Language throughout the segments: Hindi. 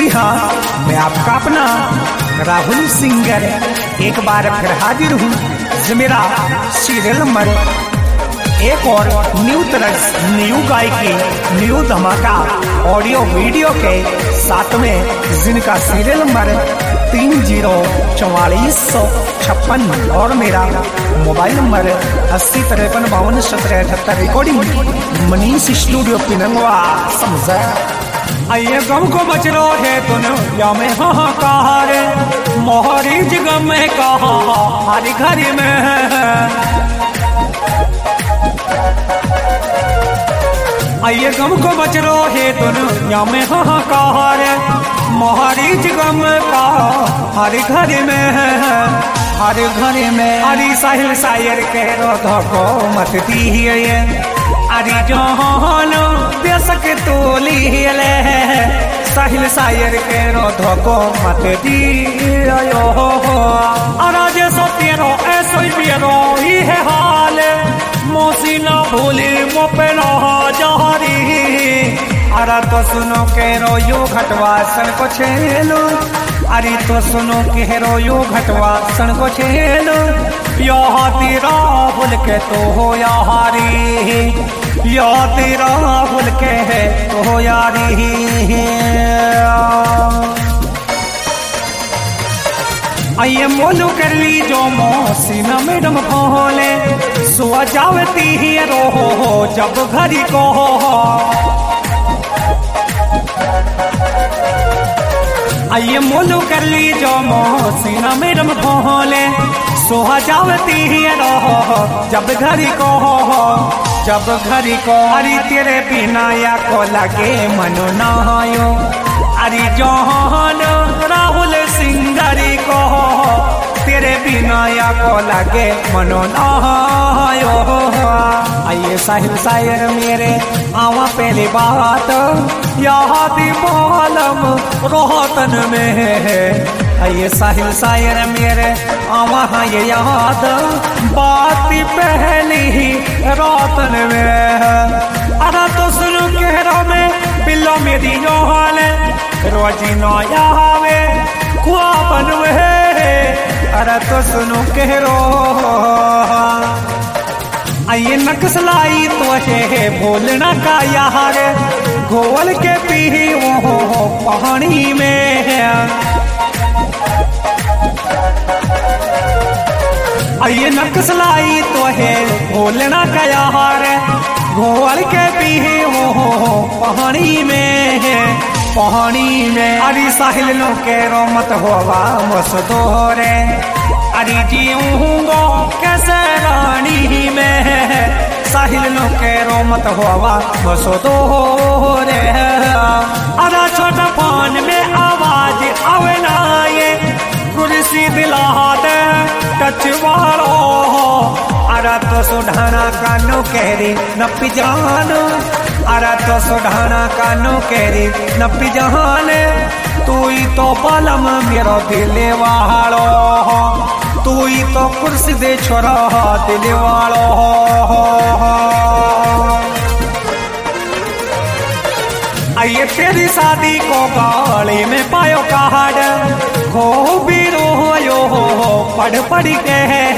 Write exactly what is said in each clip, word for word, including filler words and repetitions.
जी हाँ, मैं आपका अपना राहुल सिंगर एक बार फिर हाजिर हूँ। मेरा सीरियल नंबर एक और न्यू तरह न्यू गायकी न्यू धमाका ऑडियो वीडियो के साथ में, जिनका सीरियल नंबर तीन जीरो चौवालीस सौ छप्पन और मेरा मोबाइल नंबर अस्सी तिरपन बावन सत्रह अठहत्तर। रिकॉर्डिंग मनीष स्टूडियो पिनंगवा समझा। आइए गम को बच रो है दुनिया में हाहाकार, मोहरी जगह में कहा हर घर में। आइए गम को बच रो है दुनिया में हाहाकार, मोहरी जगह में कहा हर घर में, हर घर में। हरी साहिल शायर कह रो धोखो मत दी अरे जहान बेसक तोली ले, साहिल शायर के रो धोको मत दियो। अराज सो तेरो ऐसो ही मेरो ही है हाल, मौसी ना भूली मो पे ना जहरी। अरे तो सुनो के रो यो घटवा सन को छेलो, अरे तो सुनो के रो यो घटवा सन को छेलो। यो तेरा भूल के तो हो यारी, यो तेरा भूल के है तो यारी। आइए मोलू कर ली जो मौसी न मैडम भोले, सुआ जावती ही रो जब घरी को। आइए मोलू कर ली जो मौसी न मैडम भोले, सुहा जावती ही रो जब घरी को, जब घरी को। अरे तेरे बिना या को लगे मनो नायो, अरे जहान राहुल सिंगरी को, तेरे बिना या को लगे मनो नायो। आइए साहिल शायर मेरे आवा पहली बात यहाँ दी बालम रोहतन में है। आइए साहिल शायर मेरे आवा ये याद बात पहली ही रोतन में। अरे तो सुनो कहरा में बिल्लो मेरी जो हाल रोजी नो यावे खुआपन में। अरे तो सुनो कहरो आइए नक्सलाई तो है बोलना का यार, गोवल के पी वो पानी में। आइए नक्सलाई तो है बोलना का यार, गोवल के पी वो पानी में, पानी में। अरे साहिल लो के रो मत होवा मसदोरे, अरे जीऊंगो कैसे रानी में। साहिल लो के रो मत होवा मसदोरे। अरे छोटा फोन में आवाज आवे ना ये, कुर्सी दिला दे टच वालो। अरे तो सुढ़ाना कानो कहरी नपी जानो, अरे तो सुढ़ाना कानो कहरी नपी जाने। तू ही तो बलम मेरो दिले वालो, तू ही तो कुर्सी दे छोरा दिले वालो। आइए तेरी शादी को गाड़ी में पायो कार्ड, हो भी रोयो पढ़ पढ़ के।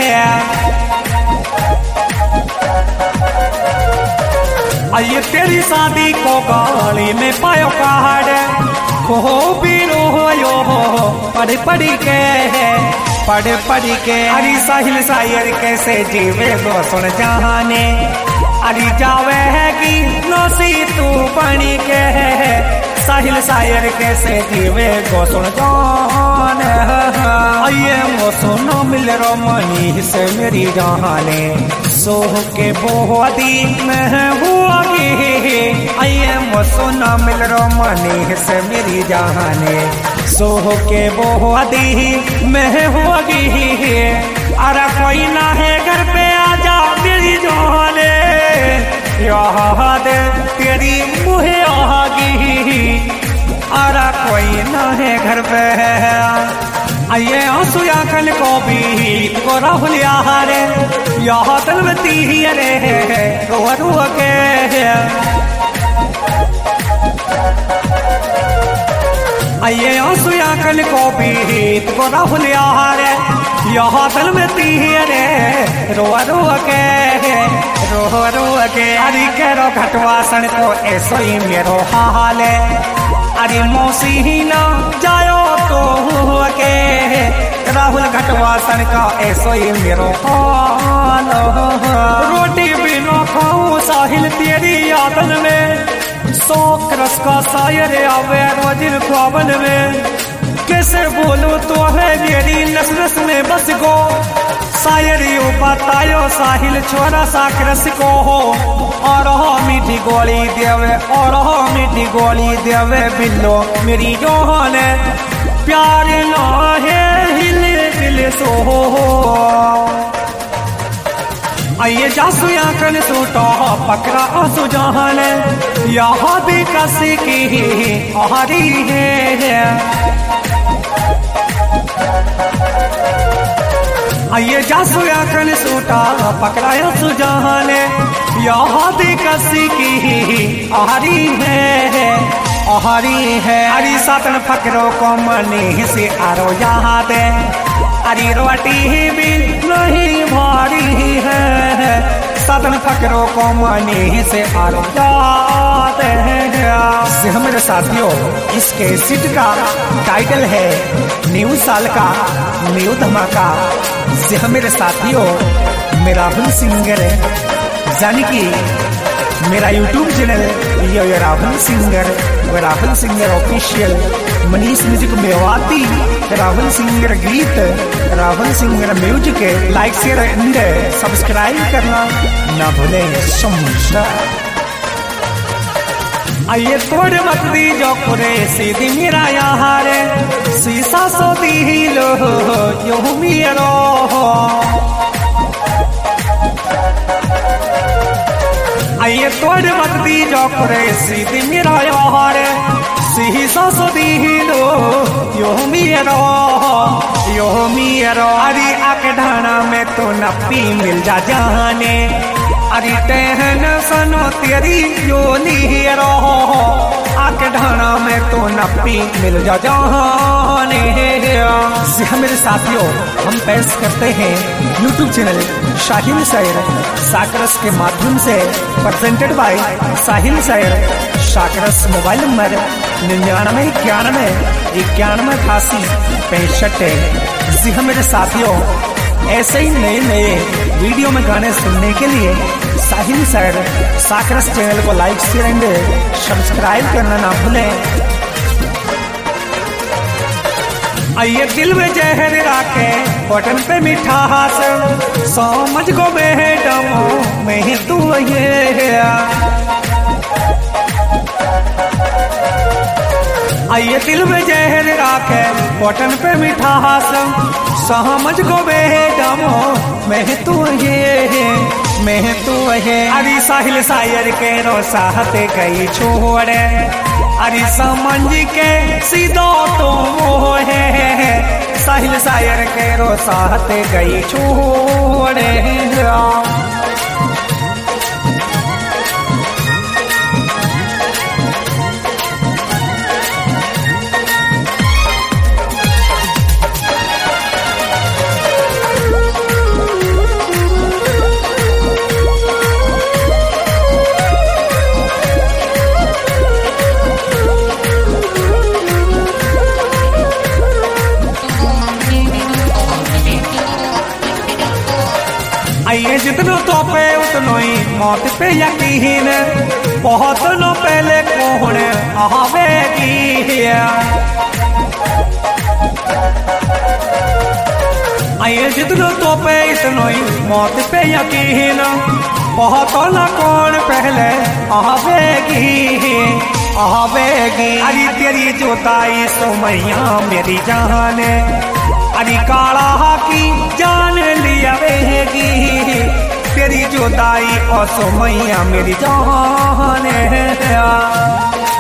आइए तेरी शादी को गाड़ी में पायो कार्ड, हो भी रोयो पढ़ पढ़ के, पढ़ पढ़ के। अरे साहिल शायर कैसे जीवे गो सुन जाने, अरे जावे है कि नौसी तू बनी के। साहिल शायर कैसे जीवे गो सुन जाने। आइए वो सुनो मिल रो मनी से मेरी जाने, सोह के बोहदी में हुआ की। आइए वो सुनो मिल रो मनी से मेरी जाने, सोह के बोहदी में हुआ की। अरे कोई ना है घर पे आजा मेरी जाने, याद तेरी मुहे आगी। अरे कोई ना है घर पे। आइए आंसू या कल को भी को राहुल यारे, यहाँ तलवती ही अरे रो रो के। आइए आंसू आंखन को बीत को राहुल यार यहाँ दिल में तीरे रोआ रोआ के रोआ रोआ के अरे करो घटवासन को ऐसो ही मेरो हाल है अरे मौसी ही ना जायो तो के राहुल घटवासन का ऐसो ही मेरो हाल रोटी बिना खाऊं साहिल तेरी यादन में शौक रस का शायर आवे रोजिल ख्वाबन में कैसे बोलूं तो है मेरी नस नस में बस गो शायरी बतायो साहिल छोरा साकरस को हो और हो मीठी गोली देवे और हो मीठी गोली देवे बिल्लो मेरी जोहन प्यार ना है हिल दिल सो आइए जासु आंखन सूटो पकड़ा आंसू जहान यहाँ भी कसी की आरी है आइए जासु आंखन सूटा पकड़ाया सुजहान यहाँ भी कसी की आरी है आरी है अरे सातन फकरों को मनी से आरो यहाँ दे अरे रोटी भी नहीं भारी है सातन फकरों को मनी से आरो याद है हमारे साथियों इस कैसेट का टाइटल है न्यू साल का न्यू धमाका से मेरे साथियों मेरा राहुल सिंगर जानी कि मेरा यूट्यूब चैनल ये राहुल सिंगर व Rahul singer official Manish music Mewati Rahul singer गीत Rahul singer music like share and subscribe करना ना भूलें समझा आइए तोड़ मत दी जो कुरे सीधी मेरा यार शीशा सो दी लो यो मेरो आइए तोड़ मत दी जो कुरे सीधी मेरा यार शीशा सो दी लो यो मेरो यो मेरो अरे आके ढाना में तो नपी मिल जा जाने अरे टहन सनो तेरी योली रहो आके ढाना में तो नपी मिल जा जाने मेरे साथियों हम पेश करते हैं यूट्यूब चैनल साहिल शायर साकरस के माध्यम से presented by Sahil Shayar साकरस mobile number निन्यानवे इक्यानवे इक्यानवे अठासी पैंसठ जी हाँ मेरे साथियों ऐसे ही नए नए वीडियो में गाने सुनने के लिए साहिल शायर साकरस चैनल को लाइक शेयर एंड सब्सक्राइब करना ना भूलें। आइए दिल में जहर राखे बटन पे मिठास समझ गो मैडम मैं तू ये आइए दिल में जहर राखे बटन पे मिठास समझ गो मैडम मैं तू ये मैं तू ये अरे साहिल शायर के रो साहते गई छोड़े अरे समझ के सीधो तो वो है साहिल शायर के रो साहते गई छोड़े आइए जितनो तो पे उतनो ही मौत पे यकीन बहुत नो पहले कौन आवेगी आइए जितनो तो पे इतनो ही मौत पे यकीन बहुत न कौन पहले आवेगी आवेगी अरे तेरी जोताई सोमैया मेरी जान अरे काला की जान लिया वेगी तेरी जुदाई और सोमैया मेरी जान है।